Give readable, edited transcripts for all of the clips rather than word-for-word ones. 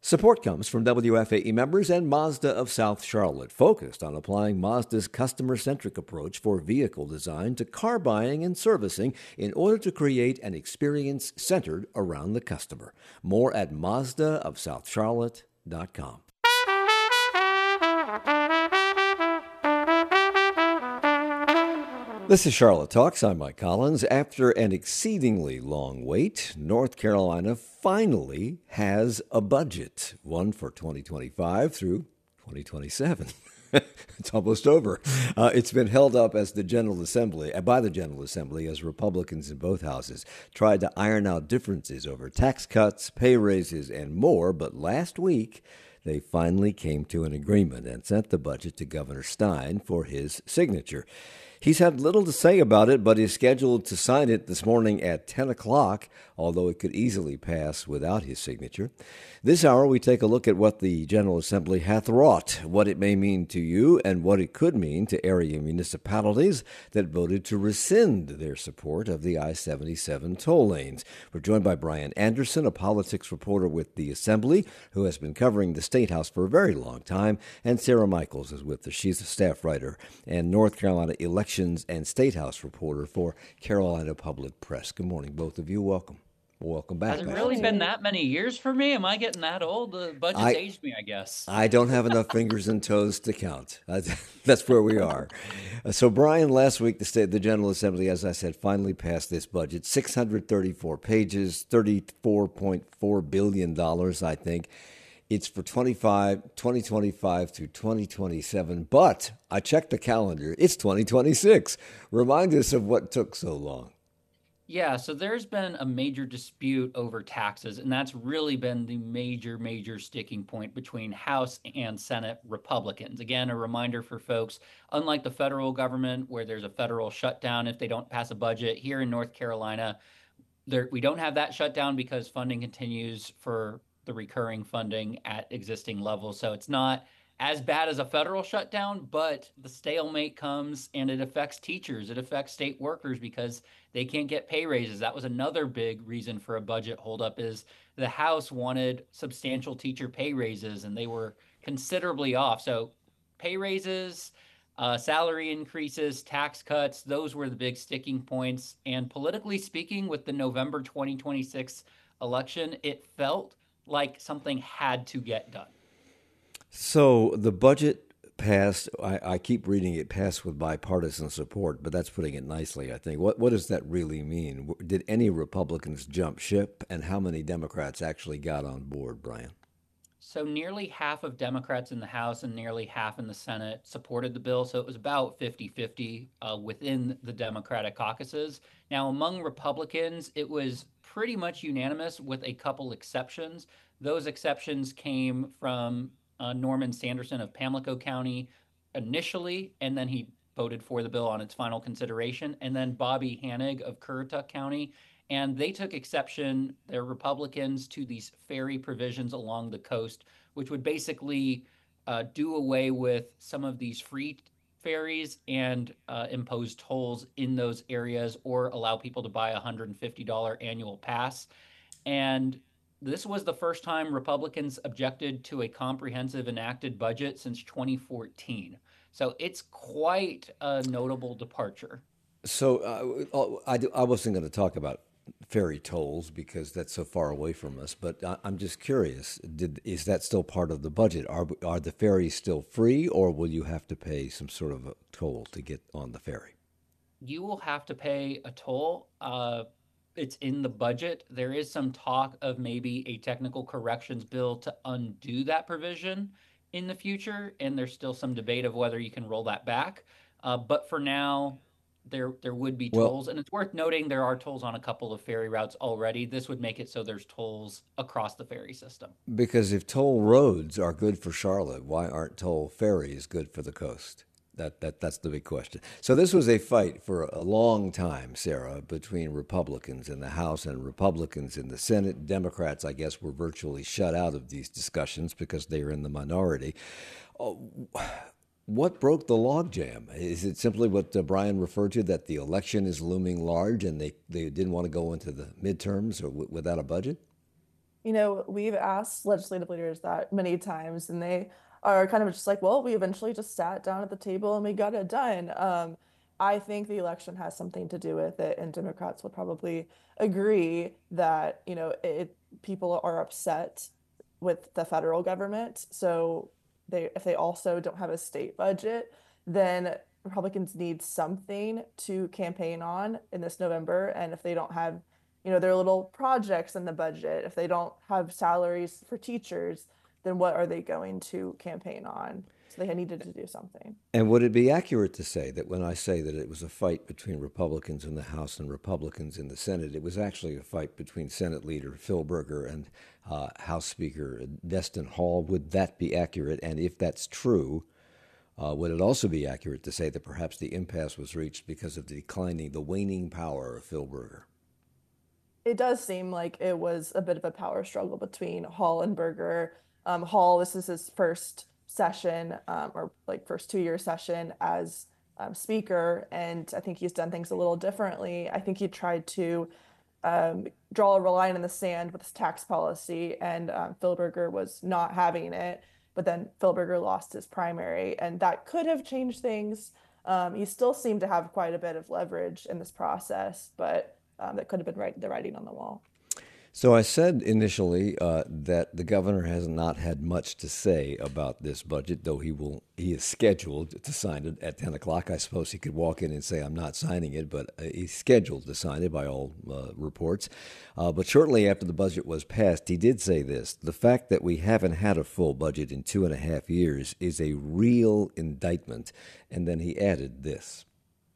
Support comes from WFAE members and Mazda of South Charlotte, focused on applying Mazda's customer-centric approach for vehicle design to car buying and servicing in order to create an experience centered around the customer. More at MazdaofSouthCharlotte.com. This is Charlotte Talks. I'm Mike Collins. After an exceedingly long wait, North Carolina finally has a budget, one for 2025 through 2027. It's almost over. It's been held up as by the General Assembly, as Republicans in both houses tried to iron out differences over tax cuts, pay raises, and more. But last week, they finally came to an agreement and sent the budget to Governor Stein for his signature. He's had little to say about it, but is scheduled to sign it this morning at 10 o'clock, although it could easily pass without his signature. This hour, we take a look at what the General Assembly hath wrought, what it may mean to you, and what it could mean to area municipalities that voted to rescind their support of the I-77 toll lanes. We're joined by Brian Anderson, a politics reporter with the Assembly, who has been covering the State House for a very long time, and Sarah Michaels is with us. She's a staff writer and North Carolina elections and State House reporter for Carolina Public Press. Good morning, both of you. Welcome. Welcome back. Has it really been that many years for me? Am I getting that old? The budget's aged me, I guess. I don't have enough fingers and toes to count. That's where we are. So, Brian, last week the General Assembly, as I said, finally passed this budget. 634 pages, $34.4 billion, I think. It's for 2025 through 2027, but I checked the calendar. It's 2026. Remind us of what took so long. Yeah, so there's been a major dispute over taxes, and that's really been the major sticking point between House and Senate Republicans. Again, a reminder for folks, unlike the federal government where there's a federal shutdown if they don't pass a budget, here in North Carolina, we don't have that shutdown because funding continues for the recurring funding at existing levels. So it's not as bad as a federal shutdown, but the stalemate comes and it affects teachers. It affects state workers because they can't get pay raises. That was another big reason for a budget holdup is the House wanted substantial teacher pay raises and they were considerably off. So pay raises, salary increases, tax cuts, those were the big sticking points. And politically speaking, with the November 2026 election, it felt like something had to get done. So the budget passed, I keep reading it passed with bipartisan support, but that's putting it nicely, I think. What does that really mean? Did any Republicans jump ship, and how many Democrats actually got on board, Brian? So nearly half of Democrats in the House and nearly half in the Senate supported the bill. So it was about 50-50 within the Democratic caucuses. Now, among Republicans, it was pretty much unanimous with a couple exceptions. Those exceptions came from Norman Sanderson of Pamlico County initially, and then he voted for the bill on its final consideration, and then Bobby Hanig of Currituck County. And they took exception, they're Republicans, to these ferry provisions along the coast, which would basically do away with some of these free ferries and impose tolls in those areas or allow people to buy a $150 annual pass. And this was the first time Republicans objected to a comprehensive enacted budget since 2014. So it's quite a notable departure. So I wasn't going to talk about ferry tolls because that's so far away from us, but I'm just curious, is that still part of the budget? Are the ferries still free, or will you have to pay some sort of a toll to get on the ferry? You will have to pay a toll. It's in the budget. There is some talk of maybe a technical corrections bill to undo that provision in the future, and there's still some debate of whether you can roll that back. But for now, there would be tolls, and it's worth noting there are tolls on a couple of ferry routes already. This would make it so there's tolls across the ferry system. Because if toll roads are good for Charlotte, why aren't toll ferries good for the coast? That's the big question. So this was a fight for a long time, Sarah, between Republicans in the House and Republicans in the Senate. Democrats, I guess, were virtually shut out of these discussions because they are in the minority. What broke the logjam? Is it simply what Brian referred to, that the election is looming large and they didn't want to go into the midterms or without a budget? We've asked legislative leaders that many times, and they are kind of just like, well, we eventually just sat down at the table and we got it done. I think the election has something to do with it, and Democrats would probably agree that, people are upset with the federal government. So if they also don't have a state budget, then Republicans need something to campaign on in this November. And if they don't have their little projects in the budget, if they don't have salaries for teachers, then what are they going to campaign on? So they needed to do something. And would it be accurate to say that when I say that it was a fight between Republicans in the House and Republicans in the Senate, it was actually a fight between Senate Leader Phil Berger and House Speaker Destin Hall? Would that be accurate? And if that's true, would it also be accurate to say that perhaps the impasse was reached because of the waning power of Phil Berger? It does seem like it was a bit of a power struggle between Hall and Berger. Hall, this is his first session, or like first 2 year session as speaker, and I think he's done things a little differently. I think he tried to draw a line in the sand with his tax policy, and Phil Berger was not having it. But then Phil Berger lost his primary, and that could have changed things. He still seemed to have quite a bit of leverage in this process, but that could have been the writing on the wall. So I said initially that the governor has not had much to say about this budget, though he is scheduled to sign it at 10 o'clock. I suppose he could walk in and say, I'm not signing it, but he's scheduled to sign it by all reports. But shortly after the budget was passed, he did say this: the fact that we haven't had a full budget in 2.5 years is a real indictment. And then he added this.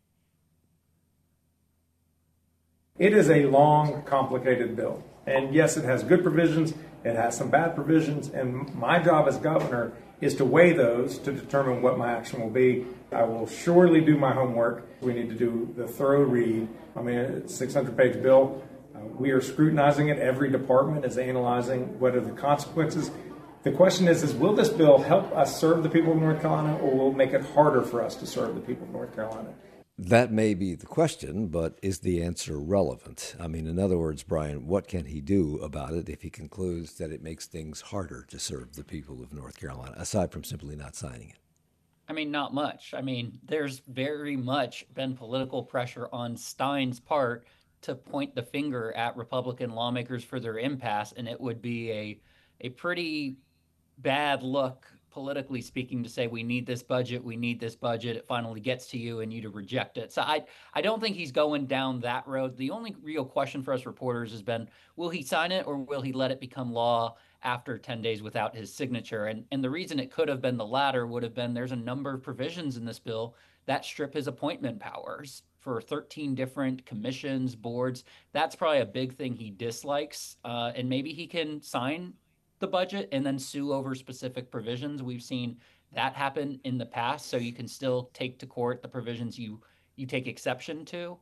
It is a long, complicated bill. And yes, it has good provisions, it has some bad provisions, and my job as governor is to weigh those to determine what my action will be. I will surely do my homework. We need to do the thorough read. I mean, it's a 600-page bill. We are scrutinizing it. Every department is analyzing what are the consequences. The question is will this bill help us serve the people of North Carolina, or will it make it harder for us to serve the people of North Carolina? That may be the question, but is the answer relevant? I mean, in other words, Brian, what can he do about it if he concludes that it makes things harder to serve the people of North Carolina, aside from simply not signing it? I mean, not much. I mean, there's very much been political pressure on Stein's part to point the finger at Republican lawmakers for their impasse, and it would be a pretty bad look, politically speaking, to say we need this budget, it finally gets to you and you to reject it. So I don't think he's going down that road. The only real question for us reporters has been, will he sign it or will he let it become law after 10 days without his signature? And the reason it could have been the latter would have been there's a number of provisions in this bill that strip his appointment powers for 13 different commissions, boards. That's probably a big thing he dislikes. And maybe he can sign the budget and then sue over specific provisions. We've seen that happen in the past, so you can still take to court the provisions you take exception to.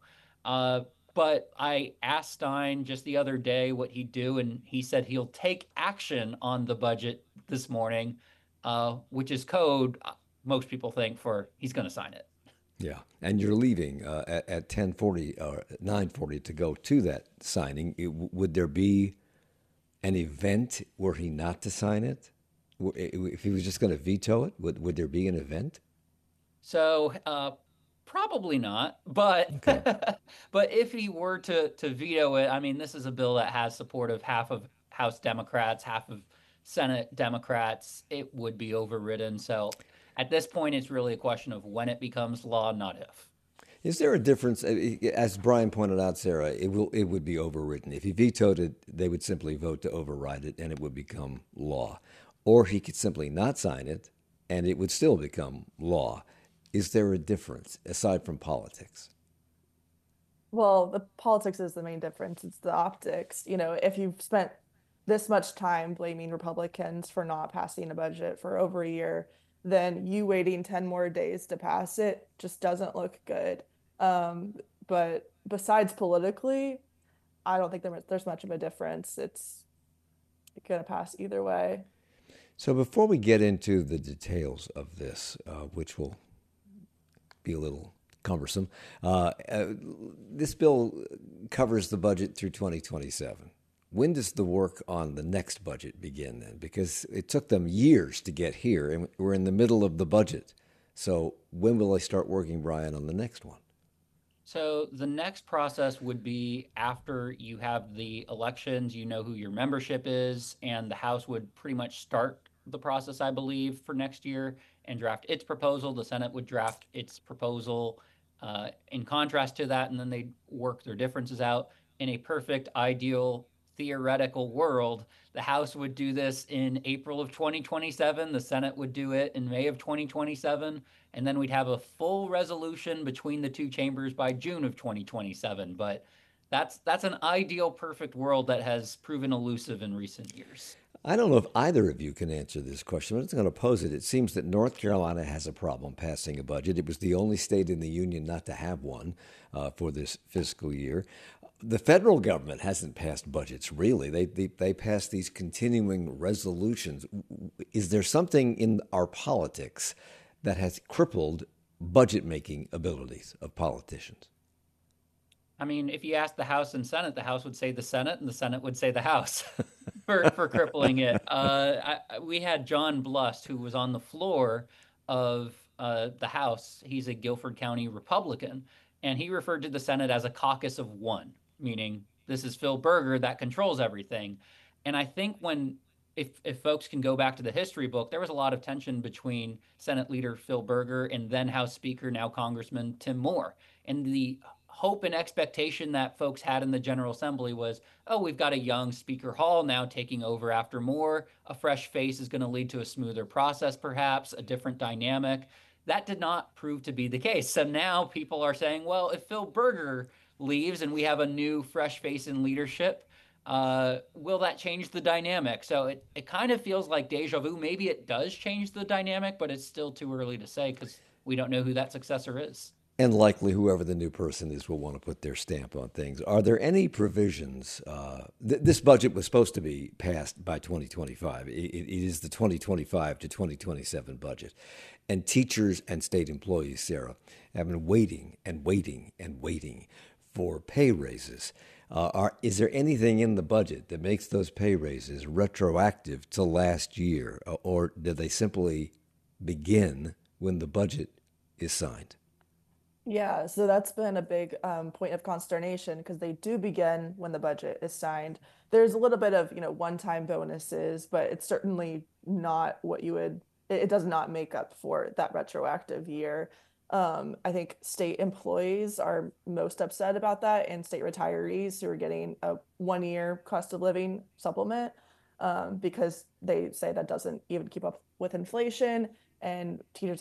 But I asked Stein just the other day what he'd do, and he said he'll take action on the budget this morning, which is code, most people think, for he's going to sign it. Yeah, and you're leaving at 10:40 or 9:40 to go to that signing. Would there be an event were he not to sign it? If he was just going to veto it, would there be an event? So probably not. But Okay. but if he were to veto it, I mean, this is a bill that has support of half of House Democrats, half of Senate Democrats. It would be overridden. So at this point, it's really a question of when it becomes law, not if. Is there a difference? As Brian pointed out, Sarah, it would be overridden. If he vetoed it, they would simply vote to override it, and it would become law. Or he could simply not sign it, and it would still become law. Is there a difference aside from politics? Well, the politics is the main difference. It's the optics. If you've spent this much time blaming Republicans for not passing a budget for over a year, then you waiting 10 more days to pass it just doesn't look good. But besides politically, I don't think there's much of a difference. It's going to pass either way. So before we get into the details of this, which will be a little cumbersome, this bill covers the budget through 2027. when does the work on the next budget begin then? Because it took them years to get here, and we're in the middle of the budget. So when will they start working, Brian, on the next one? So the next process would be after you have the elections, you know who your membership is, and the House would pretty much start the process, I believe, for next year and draft its proposal. The Senate would draft its proposal in contrast to that, and then they'd work their differences out. In a perfect, ideal, theoretical world, the House would do this in April of 2027, the Senate would do it in May of 2027, and then we'd have a full resolution between the two chambers by June of 2027. But that's an ideal, perfect world that has proven elusive in recent years. I don't know if either of you can answer this question, but I'm going to pose it. It seems that North Carolina has a problem passing a budget. It was the only state in the union not to have one for this fiscal year. The federal government hasn't passed budgets, really. They passed these continuing resolutions. Is there something in our politics that has crippled budget-making abilities of politicians? I mean, if you ask the House and Senate, the House would say the Senate, and the Senate would say the House for crippling it. We had John Blust, who was on the floor of the House. He's a Guilford County Republican, and he referred to the Senate as a caucus of one, meaning this is Phil Berger that controls everything. And I think if folks can go back to the history book, there was a lot of tension between Senate Leader Phil Berger and then House Speaker, now Congressman Tim Moore. And the hope and expectation that folks had in the General Assembly was, oh, we've got a young Speaker Hall now taking over after Moore. A fresh face is going to lead to a smoother process, perhaps, a different dynamic. That did not prove to be the case. So now people are saying, well, if Phil Berger leaves and we have a new fresh face in leadership, will that change the dynamic? So it kind of feels like deja vu. Maybe it does change the dynamic, but it's still too early to say because we don't know who that successor is. And likely whoever the new person is will want to put their stamp on things. Are there any provisions? This budget was supposed to be passed by 2025. It is the 2025 to 2027 budget. And teachers and state employees, Sarah, have been waiting and waiting and waiting for pay raises. Is there anything in the budget that makes those pay raises retroactive to last year? Or did they simply begin when the budget is signed? Yeah, so that's been a big point of consternation because they do begin when the budget is signed. There's a little bit of, one-time bonuses, but it's certainly not what it does not make up for that retroactive year. I think state employees are most upset about that, and state retirees who are getting a 1-year cost of living supplement because they say that doesn't even keep up with inflation. And teachers,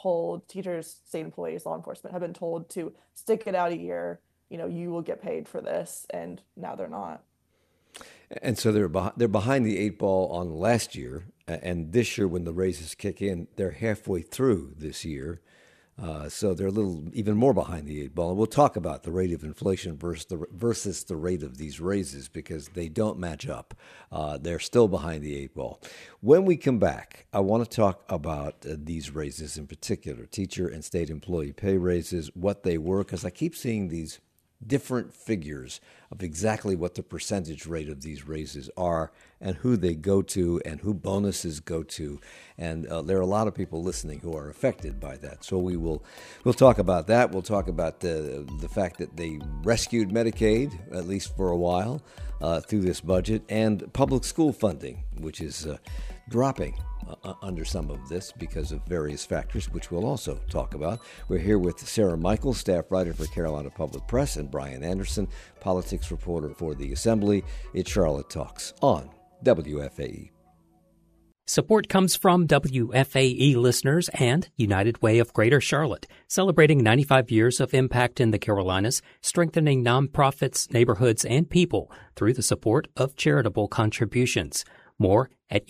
state employees, law enforcement have been told to stick it out a year. You will get paid for this, and now they're not. And so they're behind the 8 ball on last year, and this year when the raises kick in, they're halfway through this year. So they're a little even more behind the 8 ball. And we'll talk about the rate of inflation versus the rate of these raises because they don't match up. They're still behind the 8 ball. When we come back, I want to talk about these raises in particular, teacher and state employee pay raises, what they were, because I keep seeing these different figures of exactly what the percentage rate of these raises are and who they go to and who bonuses go to. And there are a lot of people listening who are affected by that. So we'll talk about that. We'll talk about the fact that they rescued Medicaid, at least for a while, through this budget, and public school funding, which is dropping under some of this because of various factors, which we'll also talk about. We're here with Sarah Michaels, staff writer for Carolina Public Press, and Brian Anderson, politics reporter for the Assembly. It's Charlotte Talks on WFAE. Support comes from WFAE listeners and United Way of Greater Charlotte, celebrating 95 years of impact in the Carolinas, strengthening nonprofits, neighborhoods, and people through the support of charitable contributions. More at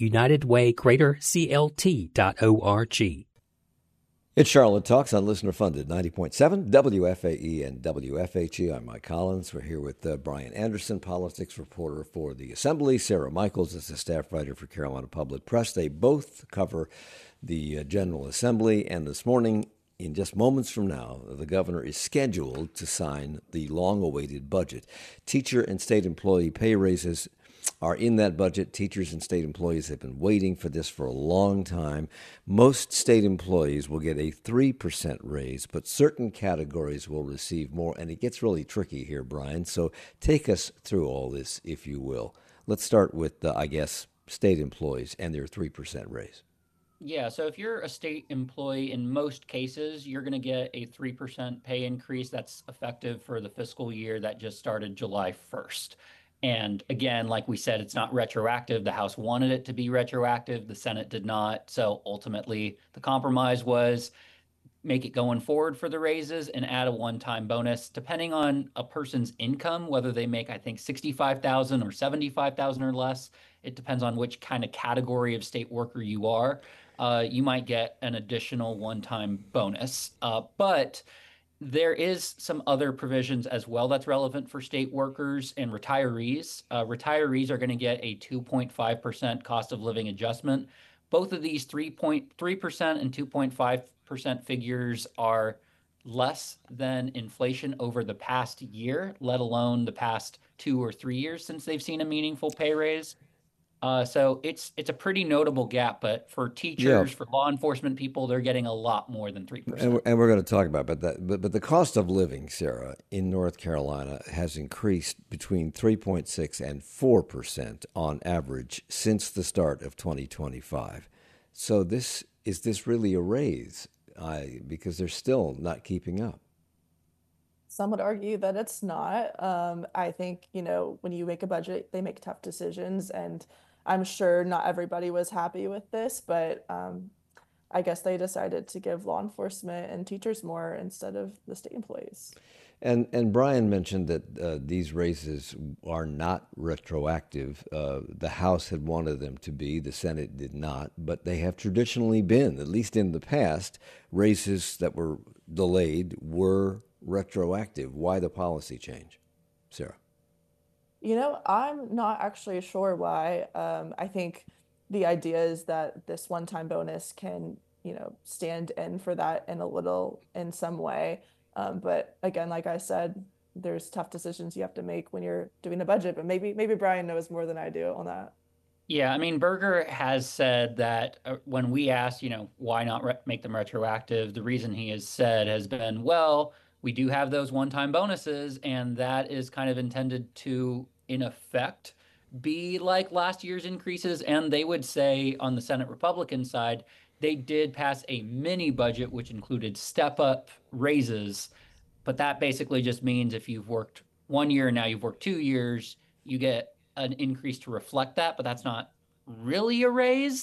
UnitedWayGreaterCLT.org. It's Charlotte Talks on listener-funded 90.7 WFAE and WFHE. I'm Mike Collins. We're here with Brian Anderson, politics reporter for the Assembly. Sarah Michaels is a staff writer for Carolina Public Press. They both cover the General Assembly, and this morning, in just moments from now, the governor is scheduled to sign the long-awaited budget. Teacher and state employee pay raises are in that budget. Teachers and state employees have been waiting for this for a long time. Most state employees will get a 3% raise, but certain categories will receive more. And it gets really tricky here, Brian. So take us through all this, if you will. Let's start with, state employees and their 3% raise. Yeah, so if you're a state employee, in most cases, you're going to get a 3% pay increase that's effective for the fiscal year that just started July 1st. And again, like we said, it's not retroactive. The House wanted it to be retroactive. The Senate did not. So ultimately, the compromise was make it going forward for the raises and add a one-time bonus depending on a person's income, whether they make, I think, 65,000 or 75,000 or less. It depends on which kind of category of state worker you are. You might get an additional one-time bonus. But there is some other provisions as well that's relevant for state workers and retirees. Retirees are going to get a 2.5% cost of living adjustment. Both of these 3.3% and 2.5% figures are less than inflation over the past year, let alone the past 2 or 3 years since they've seen a meaningful pay raise. So it's a pretty notable gap, but for teachers, for law enforcement people, they're getting a lot more than 3%. And we're going to talk about that. But the cost of living, Sarah, in North Carolina has increased between 3.6 and 4% on average since the start of 2025. So is this really a raise? Because they're still not keeping up. Some would argue that it's not. I think, when you make a budget, they make tough decisions, and I'm sure not everybody was happy with this, but I guess they decided to give law enforcement and teachers more instead of the state employees. And Brian mentioned that these raises are not retroactive. The House had wanted them to be, the Senate did not, but they have traditionally been, at least in the past, raises that were delayed were retroactive. Why the policy change, Sarah? I'm not actually sure why. I think the idea is that this one-time bonus can, stand in for that in some way. But again, like I said, there's tough decisions you have to make when you're doing a budget. But maybe Brian knows more than I do on that. Yeah, I mean, Berger has said that when we asked, why not make them retroactive, the reason he has said has been, well, we do have those one-time bonuses, and that is kind of intended to, in effect, be like last year's increases. And they would say on the Senate Republican side, they did pass a mini budget, which included step-up raises. But that basically just means if you've worked 1 year and now you've worked 2 years, you get an increase to reflect that, but that's not really a raise.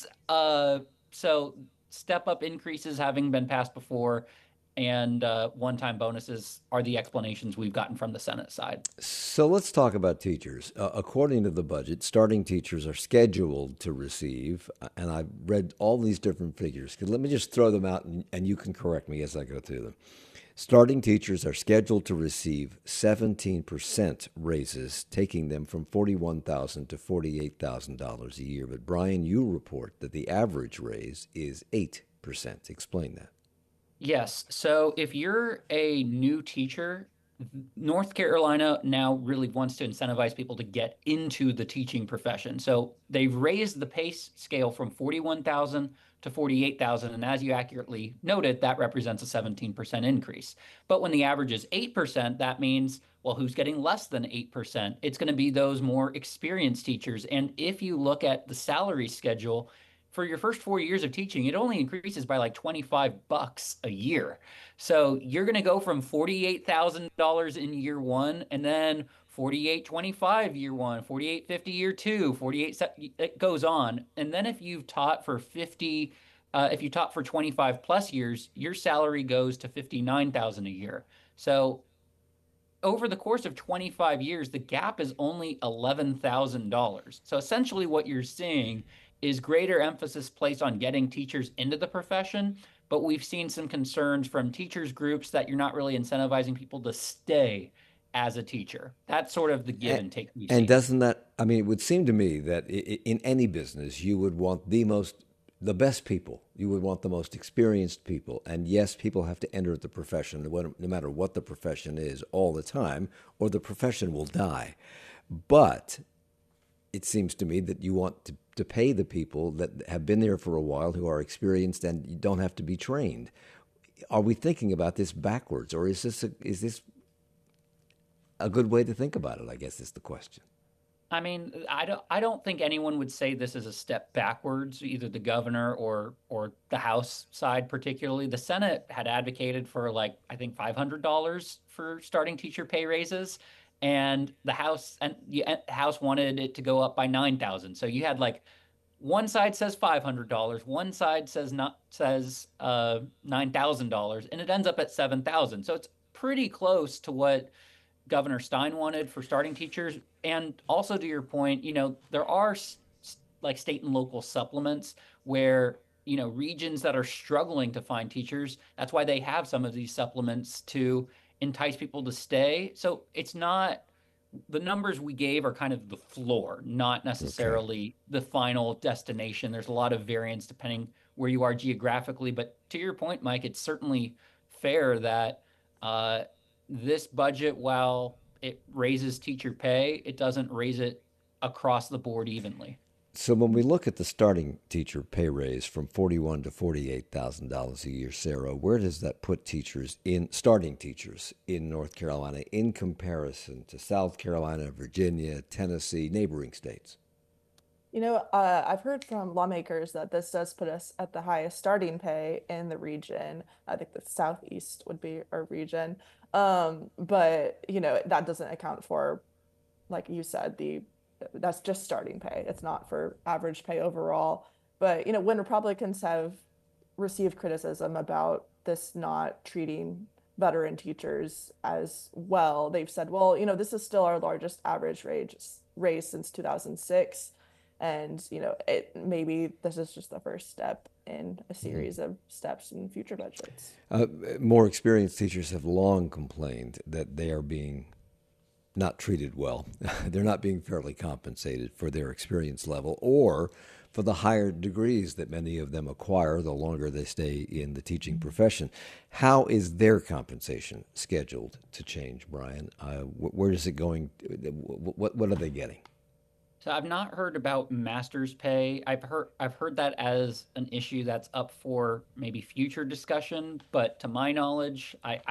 So step-up increases having been passed before, and one-time bonuses are the explanations we've gotten from the Senate side. So let's talk about teachers. According to the budget, starting teachers are scheduled to receive, and I've read all these different figures. Let me just throw them out, and you can correct me as I go through them. Starting teachers are scheduled to receive 17% raises, taking them from $41,000 to $48,000 a year. But Brian, you report that the average raise is 8%. Explain that. Yes. So if you're a new teacher, North Carolina now really wants to incentivize people to get into the teaching profession. So they've raised the pay scale from 41,000 to 48,000. And as you accurately noted, that represents a 17% increase. But when the average is 8%, that means, well, who's getting less than 8%? It's going to be those more experienced teachers. And if you look at the salary schedule, for your first 4 years of teaching, it only increases by like $25 a year. So you're going to go from $48,000 in year one, and then $48.25 year one, $48.50 year two, it goes on. And then if you've taught for 25 plus years, your salary goes to $59,000 a year. So over the course of 25 years, the gap is only $11,000. So essentially what you're seeing is greater emphasis placed on getting teachers into the profession, but we've seen some concerns from teachers groups that you're not really incentivizing people to stay as a teacher. That's sort of the give and take. And doesn't that, it would seem to me that in any business, you would want the best people. You would want the most experienced people. And yes, people have to enter the profession, no matter what the profession is, all the time, or the profession will die. But it seems to me that you want to pay the people that have been there for a while, who are experienced and you don't have to be trained. Are we thinking about this backwards, or is this a good way to think about it? I guess is the question. I mean, I don't think anyone would say this is a step backwards, either the governor or the House side particularly. The Senate had advocated for like I think $500 for starting teacher pay raises, and the House wanted it to go up by 9,000. So you had like one side says $500, one side says $9,000, and it ends up at 7,000. So it's pretty close to what Governor Stein wanted for starting teachers. And also to your point, there are like state and local supplements where, regions that are struggling to find teachers, that's why they have some of these supplements to entice people to stay. So it's not, the numbers we gave are kind of the floor, not necessarily the final destination. There's a lot of variance depending where you are geographically. But to your point, Mike, it's certainly fair that this budget, while it raises teacher pay, it doesn't raise it across the board evenly. So when we look at the starting teacher pay raise from $41,000 to $48,000 a year, Sarah, where does that put starting teachers in North Carolina in comparison to South Carolina, Virginia, Tennessee, neighboring states? I've heard from lawmakers that this does put us at the highest starting pay in the region. I think the Southeast would be our region. But that doesn't account for, like you said, that's just starting pay. It's not for average pay overall. But when Republicans have received criticism about this not treating veteran teachers as well, they've said, well, this is still our largest average raise since 2006. And maybe this is just the first step in a series of steps in future budgets. More experienced teachers have long complained that they are being not treated well. They're not being fairly compensated for their experience level or for the higher degrees that many of them acquire the longer they stay in the teaching profession. How is their compensation scheduled to change, Brian? Where is it going? What are they getting? So I've not heard about master's pay. I've heard that as an issue that's up for maybe future discussion. But to my knowledge,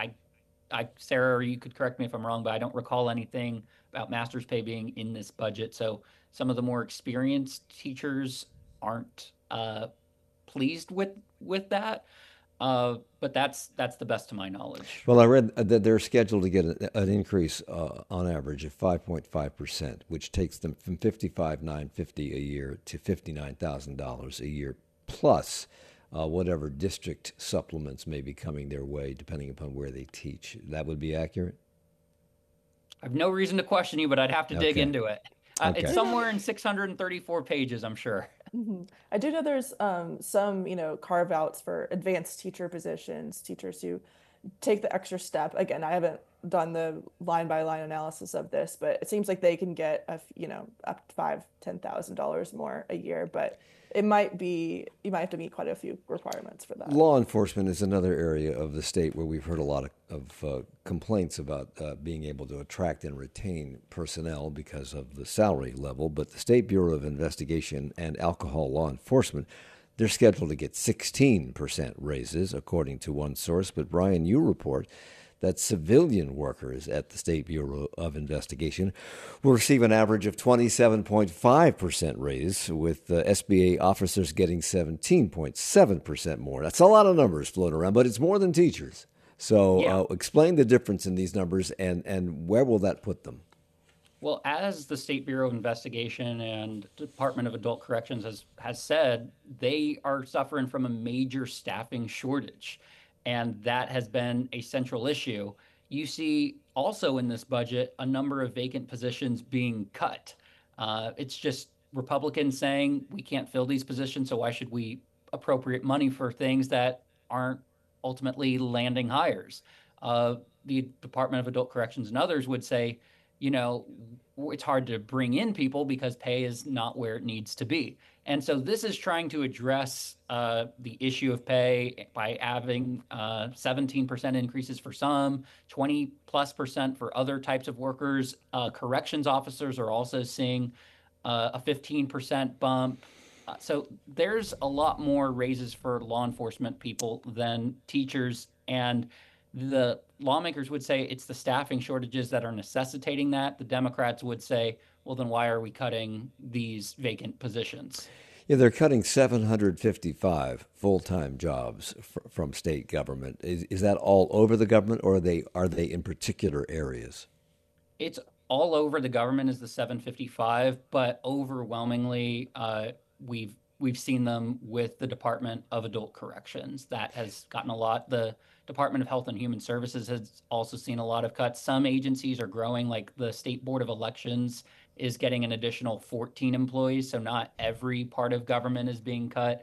Sarah, you could correct me if I'm wrong, but I don't recall anything about master's pay being in this budget. So some of the more experienced teachers aren't pleased with that. But that's the best to my knowledge. Well, I read that they're scheduled to get an increase on average of 5.5%, which takes them from $55,950 a year to $59,000 a year, plus whatever district supplements may be coming their way, depending upon where they teach. That would be accurate? I have no reason to question you, but I'd have to dig into it. Okay. It's somewhere in 634 pages, I'm sure. Mm-hmm. I do know there's some, carve outs for advanced teacher positions, teachers who take the extra step. Again, I haven't done the line by line analysis of this, but it seems like they can get up to $5,000-$10,000 more a year. But you might have to meet quite a few requirements for that. Law enforcement is another area of the state where we've heard a lot of complaints about being able to attract and retain personnel because of the salary level. But the State Bureau of Investigation and Alcohol Law Enforcement, they're scheduled to get 16% raises, according to one source. But Brian, you report that civilian workers at the State Bureau of Investigation will receive an average of 27.5% raise, with SBA officers getting 17.7% more. That's a lot of numbers floating around, but it's more than teachers. So explain the difference in these numbers and where will that put them? Well, as the State Bureau of Investigation and Department of Adult Corrections has said, they are suffering from a major staffing shortage. And that has been a central issue. You see also in this budget a number of vacant positions being cut. It's just Republicans saying we can't fill these positions, so why should we appropriate money for things that aren't ultimately landing hires? The Department of Adult Corrections and others would say, it's hard to bring in people because pay is not where it needs to be. And so this is trying to address the issue of pay by having 17% increases for some, 20+% for other types of workers. Corrections officers are also seeing a 15% bump. So there's a lot more raises for law enforcement people than teachers. And the lawmakers would say it's the staffing shortages that are necessitating that. The Democrats would say, well, then why are we cutting these vacant positions? Yeah, they're cutting 755 full-time jobs from state government. Is that all over the government, or are they in particular areas? It's all over the government is the 755, but overwhelmingly, we've seen them with the Department of Adult Corrections. That has gotten a lot. The Department of Health and Human Services has also seen a lot of cuts. Some agencies are growing, like the State Board of Elections is getting an additional 14 employees. So not every part of government is being cut.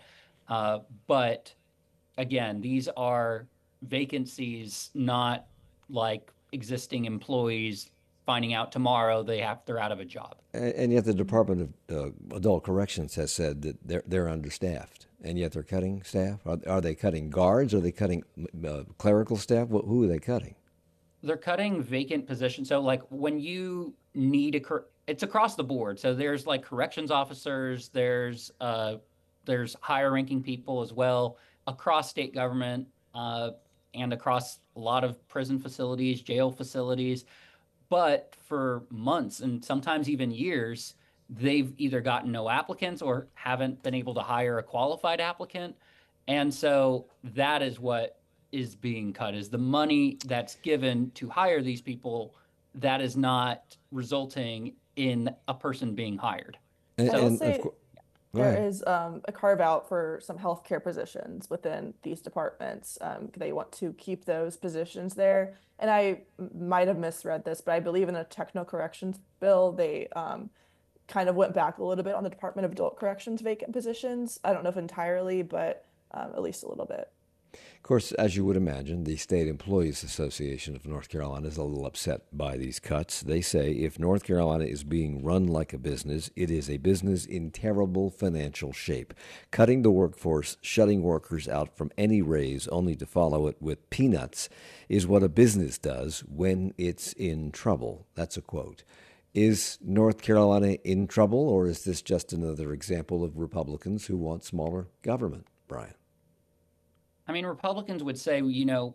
But again, these are vacancies, not like existing employees finding out tomorrow they're out of a job. And yet the Department of Adult Corrections has said that they're understaffed, and yet they're cutting staff. Are they cutting guards? Are they cutting clerical staff? Who are they cutting? They're cutting vacant positions. So like when you need it's across the board. So there's like corrections officers, there's higher ranking people as well across state government, and across a lot of prison facilities, jail facilities. But for months and sometimes even years, they've either gotten no applicants or haven't been able to hire a qualified applicant. And so that is what is being cut, is the money that's given to hire these people that is not resulting in a person being hired. And, I will and of say course, there is a carve out for some healthcare positions within these departments. They want to keep those positions there. And I might have misread this, but I believe in a techno corrections bill, they kind of went back a little bit on the Department of Adult Corrections vacant positions. I don't know if entirely, but at least a little bit. Of course, as you would imagine, the State Employees Association of North Carolina is a little upset by these cuts. They say if North Carolina is being run like a business, it is a business in terrible financial shape. Cutting the workforce, shutting workers out from any raise only to follow it with peanuts is what a business does when it's in trouble. That's a quote. Is North Carolina in trouble, or is this just another example of Republicans who want smaller government, Brian? I mean, Republicans would say,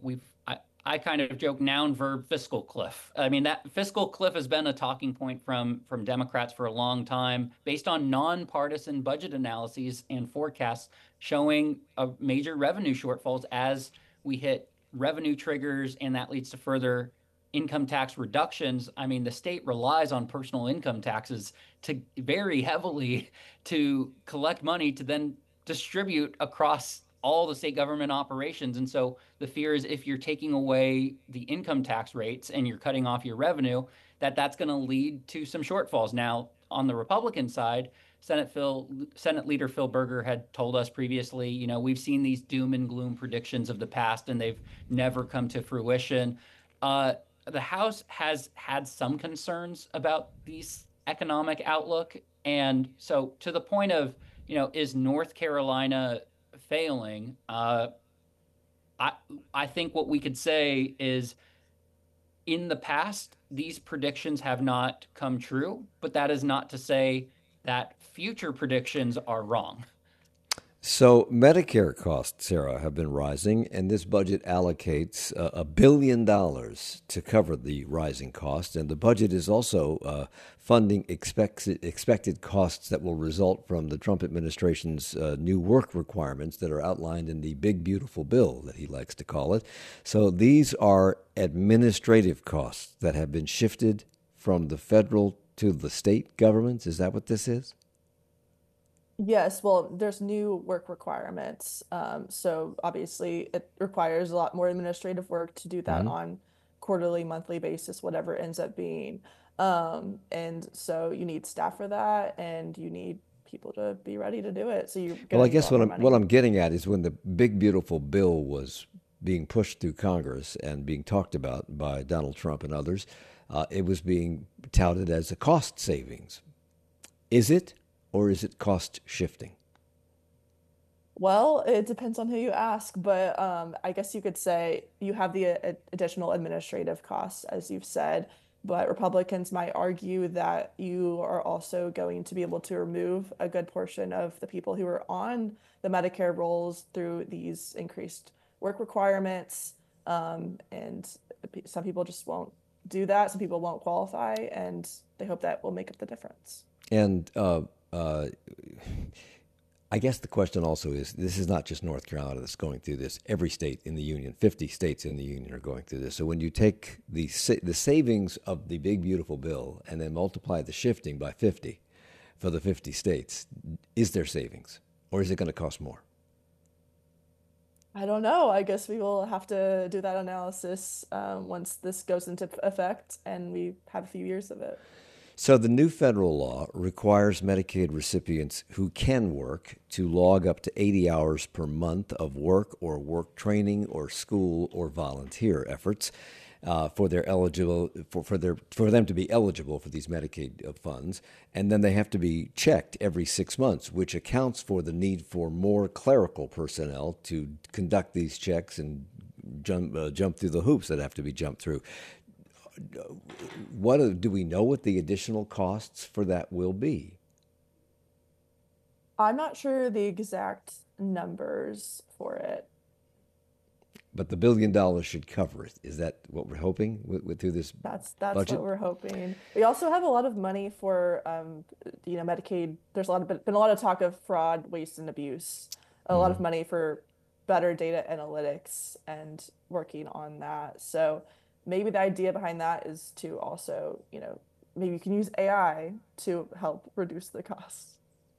I kind of joke noun verb fiscal cliff. I mean, that fiscal cliff has been a talking point from Democrats for a long time, based on nonpartisan budget analyses and forecasts showing a major revenue shortfalls as we hit revenue triggers, and that leads to further income tax reductions. I mean, the state relies on personal income taxes to very heavily to collect money to then distribute across all the state government operations. And so the fear is if you're taking away the income tax rates and you're cutting off your revenue, that's going to lead to some shortfalls. Now, on the Republican side, Senate Leader Phil Berger had told us previously, we've seen these doom and gloom predictions of the past, and they've never come to fruition. The House has had some concerns about these economic outlook. And so to the point of, is North Carolina failing? I think what we could say is in the past, these predictions have not come true, but that is not to say that future predictions are wrong. So Medicare costs, Sarah, have been rising, and this budget allocates $1 billion to cover the rising costs. And the budget is also funding expected costs that will result from the Trump administration's new work requirements that are outlined in the big, beautiful bill that he likes to call it. So these are administrative costs that have been shifted from the federal to the state governments. Is that what this is? Yes, well, there's new work requirements. So obviously it requires a lot more administrative work to do that on quarterly, monthly basis, whatever it ends up being. And so you need staff for that, and you need people to be ready to do it. So you're Well, I gonna need a guess lot more what money. I'm getting at is when the big, beautiful bill was being pushed through Congress and being talked about by Donald Trump and others, it was being touted as a cost savings. Is it, or is it cost shifting? Well, it depends on who you ask, but I guess you could say you have the additional administrative costs, as you've said. But Republicans might argue that you are also going to be able to remove a good portion of the people who are on the Medicare rolls through these increased work requirements. And some people just won't do that. Some people won't qualify, and they hope that will make up the difference. And I guess the question also is, this is not just North Carolina that's going through this. Every state in the union, 50 states in the union are going through this. So when you take the savings of the big, beautiful bill and then multiply the shifting by 50 for the 50 states, is there savings? Or is it going to cost more? I don't know. I guess we will have to do that analysis once this goes into effect and we have a few years of it. So the new federal law requires Medicaid recipients who can work to log up to 80 hours per month of work or work training or school or volunteer efforts for them to be eligible for these Medicaid funds, and then they have to be checked every 6 months, which accounts for the need for more clerical personnel to conduct these checks and jump through the hoops that have to be jumped through. Do we know what the additional costs for that will be? I'm not sure the exact numbers for it. But the $1 billion should cover it. Is that what we're hoping through this That's budget? what we're hoping. We also have a lot of money for Medicaid. There's been a lot of talk of fraud, waste, and abuse. A lot of money for better data analytics and working on that. So maybe the idea behind that is to also, maybe you can use AI to help reduce the costs.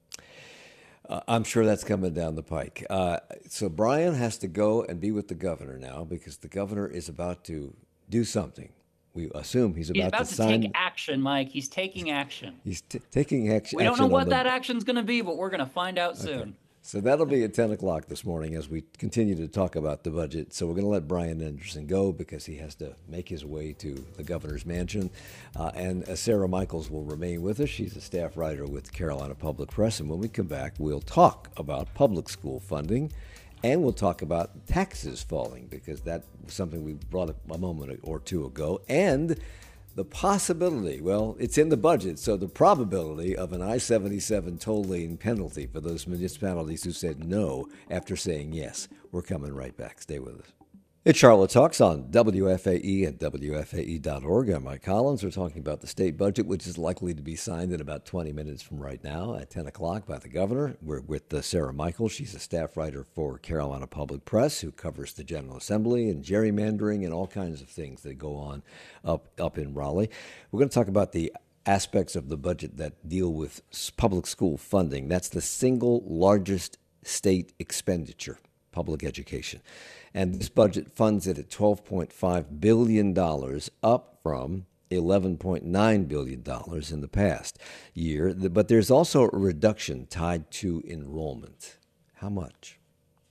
I'm sure that's coming down the pike. So Brian has to go and be with the governor now because the governor is about to do something. We assume he's about to sign. Take action, Mike. He's taking action. He's taking action. We don't know what that action's going to be, but we're going to find out soon. So that'll be at 10 o'clock this morning as we continue to talk about the budget. So we're going to let Brian Anderson go because he has to make his way to the governor's mansion. And Sarah Michaels will remain with us. She's a staff writer with Carolina Public Press. And when we come back, we'll talk about public school funding and we'll talk about taxes falling because that was something we brought up a moment or two ago. And the possibility, well, it's in the budget, so the probability of an I-77 toll lane penalty for those municipalities who said no after saying yes. We're coming right back. Stay with us. It's Charlotte Talks on WFAE and WFAE.org. I'm Mike Collins. We're talking about the state budget, which is likely to be signed in about 20 minutes from right now at 10 o'clock by the governor. We're with Sarah Michaels. She's a staff writer for Carolina Public Press who covers the General Assembly and gerrymandering and all kinds of things that go on up in Raleigh. We're going to talk about the aspects of the budget that deal with public school funding. That's the single largest state expenditure, public education. And this budget funds it at $12.5 billion, up from $11.9 billion in the past year. But there's also a reduction tied to enrollment. How much?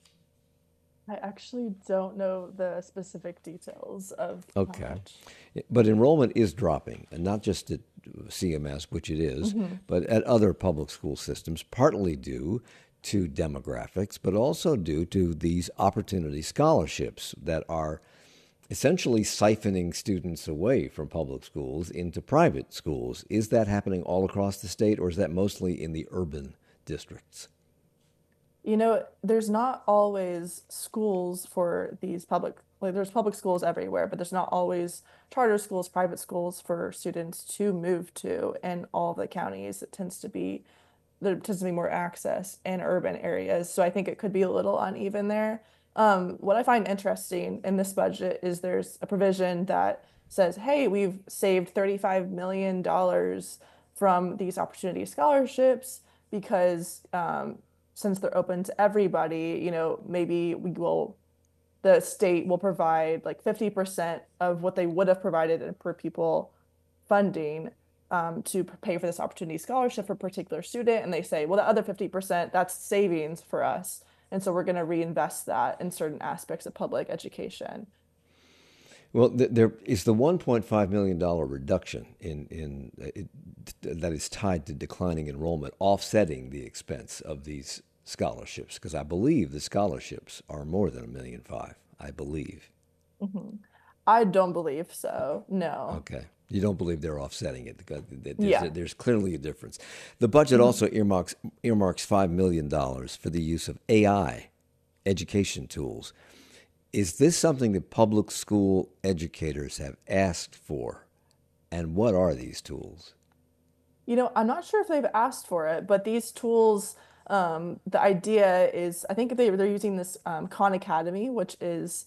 I actually don't know the specific details of how much. But enrollment is dropping, and not just at CMS, which it is, but at other public school systems, partly due to demographics, but also due to these opportunity scholarships that are essentially siphoning students away from public schools into private schools. Is that happening all across the state, or is that mostly in the urban districts? There's not always schools for these there's public schools everywhere, but there's not always charter schools, private schools for students to move to in all the counties. There tends to be more access in urban areas. So I think it could be a little uneven there. What I find interesting in this budget is there's a provision that says, hey, we've saved $35 million from these opportunity scholarships because since they're open to everybody, maybe the state will provide like 50% of what they would have provided in per pupil funding to pay for this opportunity scholarship for a particular student. And they say, well, the other 50%, that's savings for us. And so we're going to reinvest that in certain aspects of public education. Well, there is the $1.5 million reduction that is tied to declining enrollment, offsetting the expense of these scholarships, because I believe the scholarships are more than $1.5 million, I believe. I don't believe so, no. Okay. You don't believe they're offsetting it. Yeah. There's clearly a difference. The budget also earmarks $5 million for the use of AI education tools. Is this something that public school educators have asked for? And what are these tools? I'm not sure if they've asked for it, but these tools, the idea is, I think they're using this Khan Academy, which is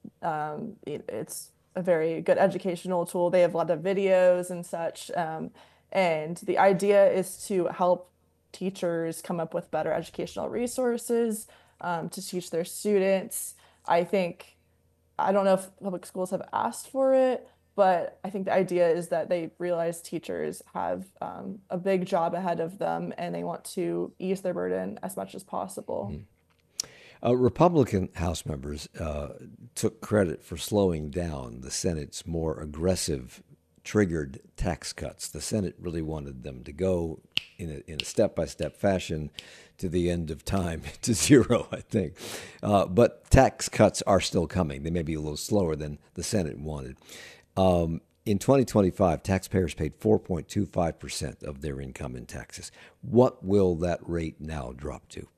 it's a very good educational tool. They have a lot of videos and such, and the idea is to help teachers come up with better educational resources to teach their students. I think I don't know if public schools have asked for it, but I think the idea is that they realize teachers have a big job ahead of them and they want to ease their burden as much as possible. Republican House members took credit for slowing down the Senate's more aggressive triggered tax cuts. The Senate really wanted them to go in a step-by-step fashion to the end of time, to zero, I think. But tax cuts are still coming. They may be a little slower than the Senate wanted. In 2025, taxpayers paid 4.25% of their income in taxes. What will that rate now drop to?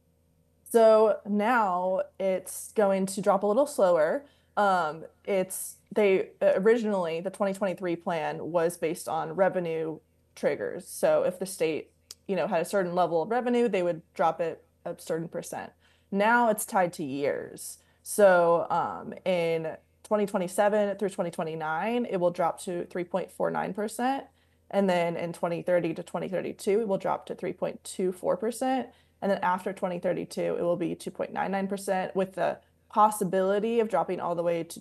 So now it's going to drop a little slower. It's they originally the 2023 plan was based on revenue triggers. So if the state, had a certain level of revenue, they would drop it a certain percent. Now it's tied to years. So in 2027 through 2029, it will drop to 3.49%. And then in 2030 to 2032, it will drop to 3.24%. And then after 2032, it will be 2.99% with the possibility of dropping all the way to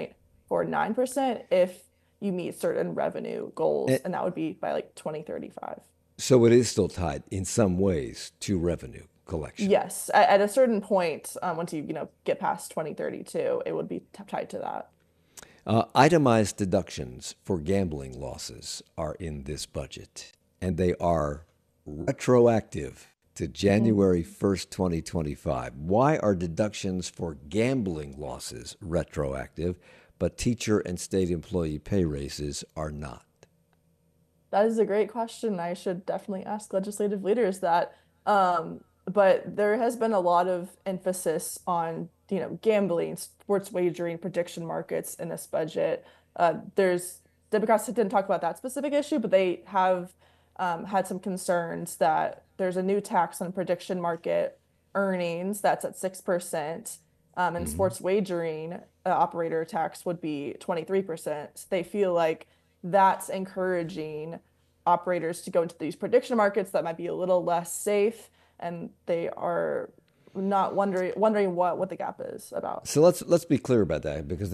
2.49% if you meet certain revenue goals. And that would be by like 2035. So it is still tied in some ways to revenue collection. Yes. At a certain point, once you, get past 2032, it would be tied to that. Itemized deductions for gambling losses are in this budget, and they are retroactive to January 1st, 2025. Why are deductions for gambling losses retroactive, but teacher and state employee pay raises are not? That is a great question. I should definitely ask legislative leaders that. But there has been a lot of emphasis on, gambling, sports wagering, prediction markets in this budget. Democrats didn't talk about that specific issue, but they have had some concerns that there's a new tax on prediction market earnings that's at 6%, and sports wagering operator tax would be 23%. So they feel like that's encouraging operators to go into these prediction markets that might be a little less safe, and they are not wondering what the gap is about. So let's be clear about that, because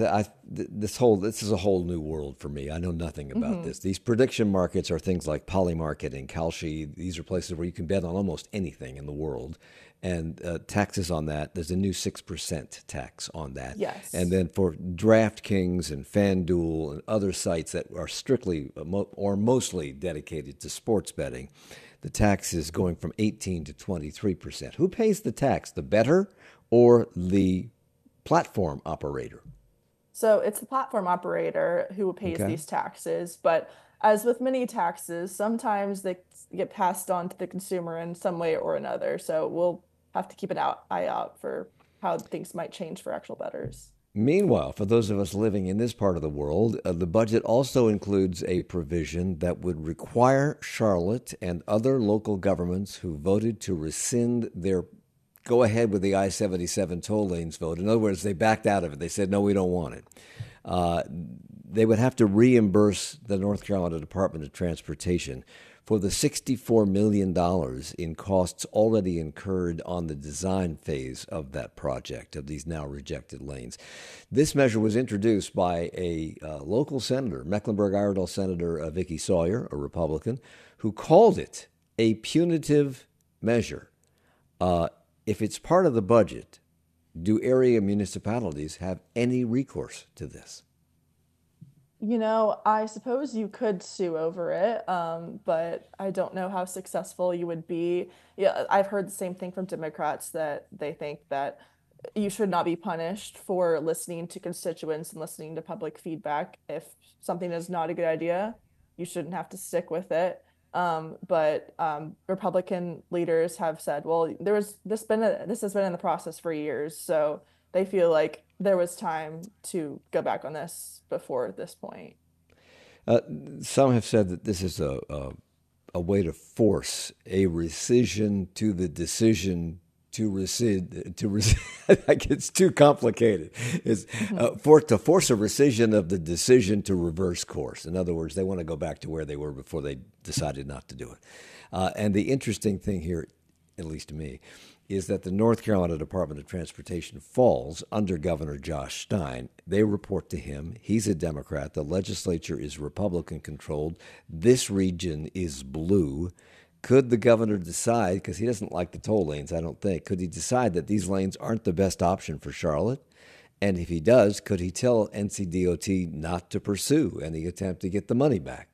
this is a whole new world for me. I know nothing about this. These prediction markets are things like Polymarket and Kalshi. These are places where you can bet on almost anything in the world, and taxes on that. There's a new 6% tax on that. Yes. And then for DraftKings and FanDuel and other sites that are strictly or mostly dedicated to sports betting, the tax is going from 18 to 23%. Who pays the tax, the bettor or the platform operator? So it's the platform operator who pays these taxes. But as with many taxes, sometimes they get passed on to the consumer in some way or another. So we'll have to keep an eye out for how things might change for actual bettors. Meanwhile, for those of us living in this part of the world, the budget also includes a provision that would require Charlotte and other local governments who voted to rescind their go ahead with the I-77 toll lanes vote. In other words, they backed out of it. They said, no, we don't want it. They would have to reimburse the North Carolina Department of Transportation for the $64 million in costs already incurred on the design phase of that project, of these now rejected lanes. This measure was introduced by a local senator, Mecklenburg-Iredell Senator Vicky Sawyer, a Republican, who called it a punitive measure. If it's part of the budget, do area municipalities have any recourse to this? I suppose you could sue over it, but I don't know how successful you would be. Yeah, I've heard the same thing from Democrats that they think that you should not be punished for listening to constituents and listening to public feedback. If something is not a good idea, you shouldn't have to stick with it. But Republican leaders have said, well, this has been in the process for years, so they feel like there was time to go back on this before this point. Uh, some have said that this is a way to force a rescission to the decision to rescind to like it's too complicated. It's to force a rescission of the decision to reverse course. In other words, they want to go back to where they were before they decided not to do it. And the interesting thing here, at least to me, is that the North Carolina Department of Transportation falls under Governor Josh Stein. They report to him. He's a Democrat. The legislature is Republican controlled. This region is blue. Could the governor decide, because he doesn't like the toll lanes, I don't think, could he decide that these lanes aren't the best option for Charlotte? And if he does, could he tell NCDOT not to pursue any attempt to get the money back?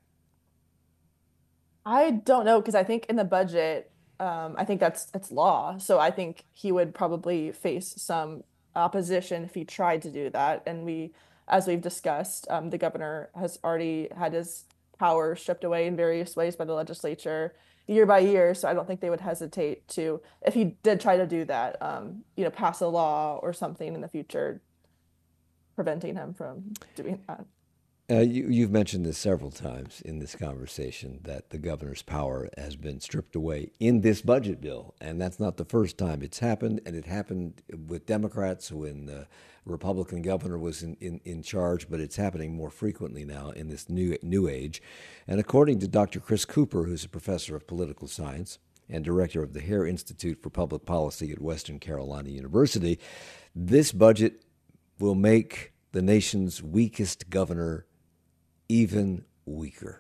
I don't know because I think in the budget, I think that's law. So I think he would probably face some opposition if he tried to do that. And as we've discussed, the governor has already had his power stripped away in various ways by the legislature year by year. So I don't think they would hesitate to, if he did try to do that, pass a law or something in the future, preventing him from doing that. You've mentioned this several times in this conversation that the governor's power has been stripped away in this budget bill. And that's not the first time it's happened. And it happened with Democrats when the Republican governor was in charge, but it's happening more frequently now in this new age. And according to Dr. Chris Cooper, who's a professor of political science and director of the Hare Institute for Public Policy at Western Carolina University, this budget will make the nation's weakest governor even weaker.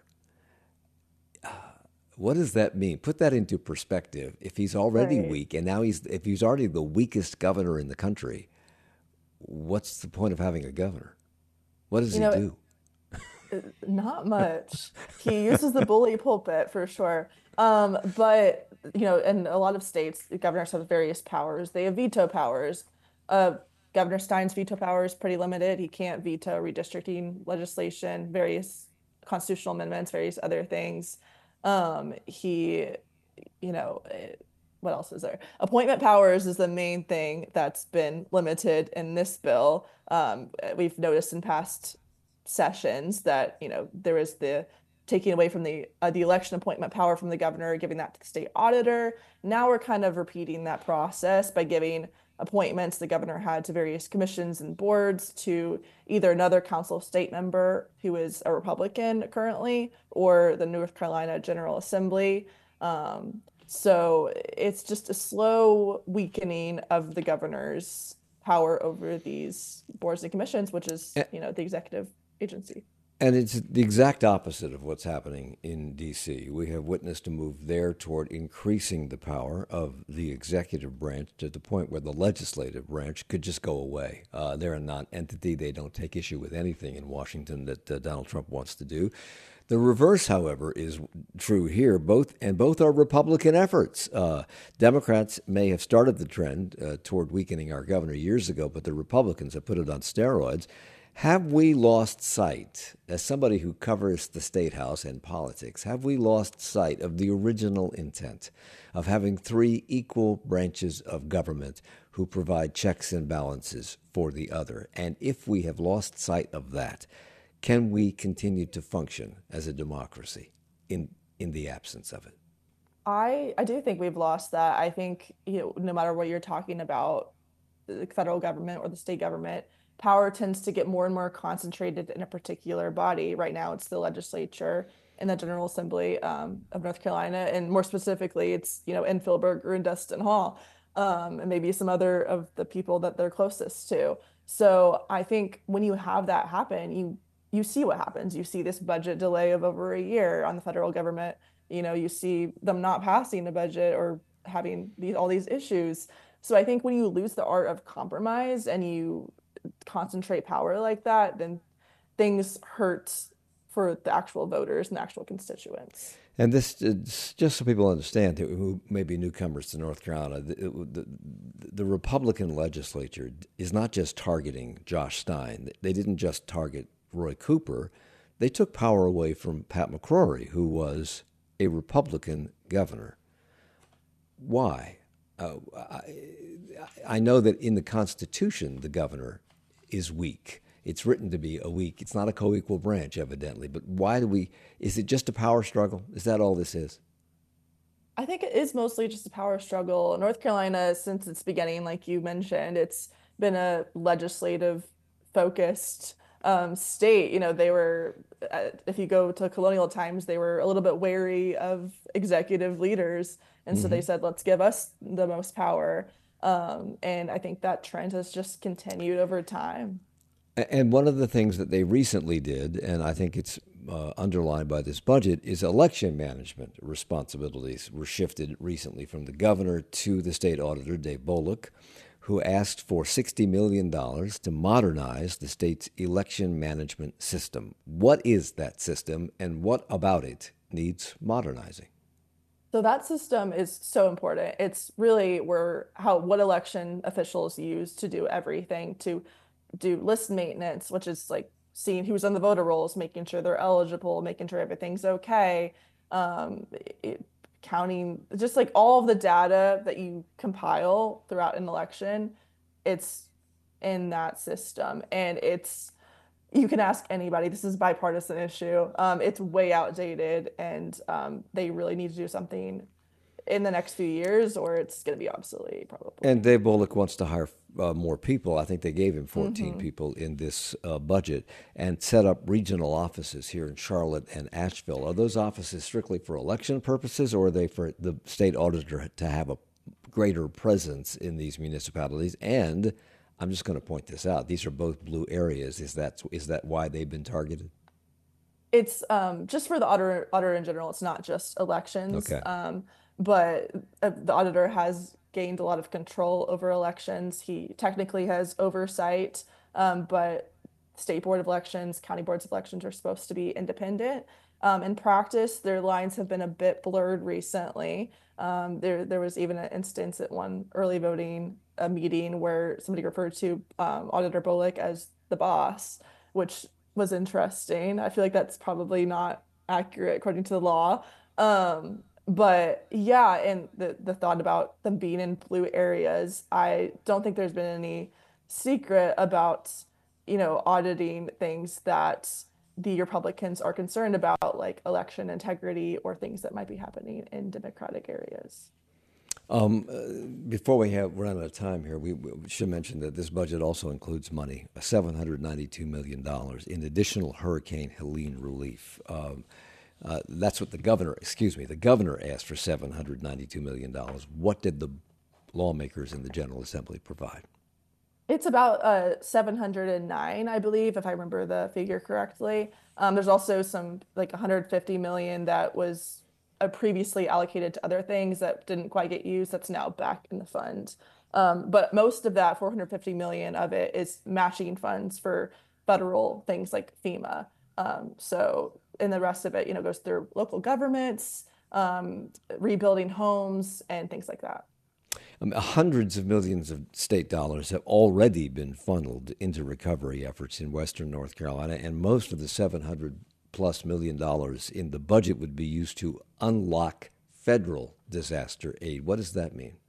What does that mean? Put that into perspective. If he's already Right. weak, and now if he's already the weakest governor in the country, what's the point of having a governor? What does You he know, do? Not much. He uses the bully pulpit for sure. But in a lot of states, the governors have various powers. They have veto powers. Uh, Governor Stein's veto power is pretty limited. He can't veto redistricting legislation, various constitutional amendments, various other things. He, what else is there? Appointment powers is the main thing that's been limited in this bill. We've noticed in past sessions that there is the taking away from the election appointment power from the governor, giving that to the state auditor. Now we're kind of repeating that process by giving appointments the governor had to various commissions and boards to either another council of state member who is a Republican currently or the North Carolina General Assembly. So it's just a slow weakening of the governor's power over these boards and commissions, which is, the executive agency. And it's the exact opposite of what's happening in D.C. We have witnessed a move there toward increasing the power of the executive branch to the point where the legislative branch could just go away. They're a non-entity. They don't take issue with anything in Washington that Donald Trump wants to do. The reverse, however, is true here. Both are Republican efforts. Democrats may have started the trend toward weakening our governor years ago, but the Republicans have put it on steroids. Have we lost sight, as somebody who covers the State House and politics, have we lost sight of the original intent of having three equal branches of government who provide checks and balances for the other? And if we have lost sight of that, can we continue to function as a democracy in the absence of it? I do think we've lost that. I think, no matter what you're talking about, the federal government or the state government, power tends to get more and more concentrated in a particular body. Right now, it's the legislature and the General Assembly of North Carolina, and more specifically, it's in Philburger or in Dustin Hall, and maybe some other of the people that they're closest to. So I think when you have that happen, you see what happens. You see this budget delay of over a year on the federal government. You see them not passing the budget or having all these issues. So I think when you lose the art of compromise and you concentrate power like that, then things hurt for the actual voters and the actual constituents. And this, just so people understand who may be newcomers to North Carolina, the Republican legislature is not just targeting Josh Stein. They didn't just target Roy Cooper. They took power away from Pat McCrory, who was a Republican governor. Why? I know that in the Constitution, the governor is weak. It's written to be a weak. It's not a co-equal branch, evidently. But why is it just a power struggle? Is that all this is? I think it is mostly just a power struggle. North Carolina, since its beginning, like you mentioned, it's been a legislative focused state. You know, they were, if you go to colonial times, they were a little bit wary of executive leaders. And so they said, let's give us the most power. And I think that trend has just continued over time. And one of the things that they recently did, and I think it's underlined by this budget, is election management responsibilities were shifted recently from the governor to the state auditor, Dave Bullock, who asked for $60 million to modernize the state's election management system. What is that system, and what about it needs modernizing? So that system is so important. It's really what election officials use to do everything, to do list maintenance, which is like seeing who's on the voter rolls, making sure they're eligible, making sure everything's okay, counting, just like all of the data that you compile throughout an election, it's in that system. And you can ask anybody, this is a bipartisan issue. It's way outdated, and they really need to do something in the next few years, or it's going to be obsolete probably. And Dave Bullock wants to hire more people. I think they gave him 14 people in this budget, and set up regional offices here in Charlotte and Asheville. Are those offices strictly for election purposes, or are they for the state auditor to have a greater presence in these municipalities? And I'm just going to point this out. These are both blue areas. Is that why they've been targeted? It's just for the auditor in general. It's not just elections. Okay. But the auditor has gained a lot of control over elections. He technically has oversight, but state board of elections, county boards of elections are supposed to be independent. In practice, their lines have been a bit blurred recently. There was even an instance at one early voting meeting where somebody referred to Auditor Bullock as the boss, which was interesting. I feel like that's probably not accurate according to the law. But yeah, and the thought about them being in blue areas, I don't think there's been any secret about, auditing things that the Republicans are concerned about, like election integrity or things that might be happening in Democratic areas. Before we run out of time here, we should mention that this budget also includes money, $792 million in additional Hurricane Helene relief. That's what the governor asked for $792 million. What did the lawmakers in the General Assembly provide? It's about 709, I believe, if I remember the figure correctly. There's also some like 150 million that was previously allocated to other things that didn't quite get used. That's now back in the fund. But most of that 450 million of it is matching funds for federal things like FEMA. And the rest of it, goes through local governments, rebuilding homes and things like that. Hundreds of millions of state dollars have already been funneled into recovery efforts in Western North Carolina, and most of the $700+ million in the budget would be used to unlock federal disaster aid. What does that mean?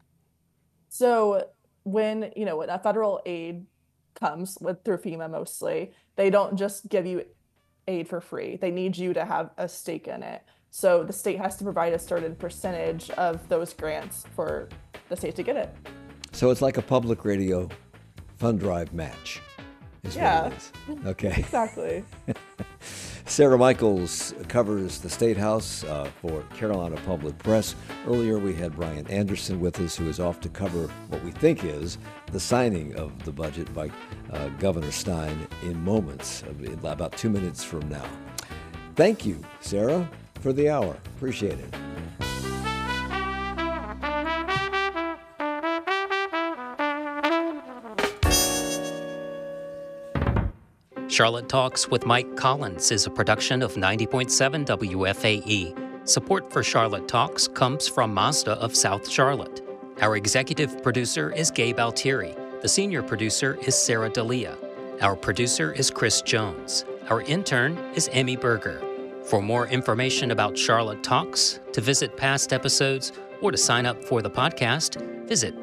So when a federal aid comes through FEMA mostly, they don't just give you aid for free. They need you to have a stake in it. So the state has to provide a certain percentage of those grants for the state to get it. So it's like a public radio fund drive match. What it is. Okay. Exactly. Sarah Michaels covers the State House for Carolina Public Press. Earlier we had Brian Anderson with us, who is off to cover what we think is the signing of the budget by Governor Stein in moments, in about 2 minutes from now. Thank you, Sarah, for the hour. Appreciate it. Charlotte Talks with Mike Collins is a production of 90.7 WFAE. Support for Charlotte Talks comes from Mazda of South Charlotte. Our executive producer is Gabe Altieri. The senior producer is Sarah D'Elia. Our producer is Chris Jones. Our intern is Emmy Berger. For more information about Charlotte Talks, to visit past episodes, or to sign up for the podcast, visit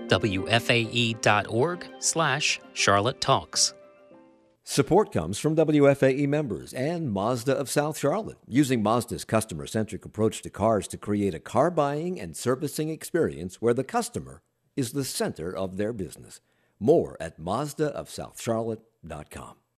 wfae.org/Charlotte Talks. Support comes from WFAE members and Mazda of South Charlotte, using Mazda's customer-centric approach to cars to create a car buying and servicing experience where the customer is the center of their business. More at MazdaofSouthCharlotte.com.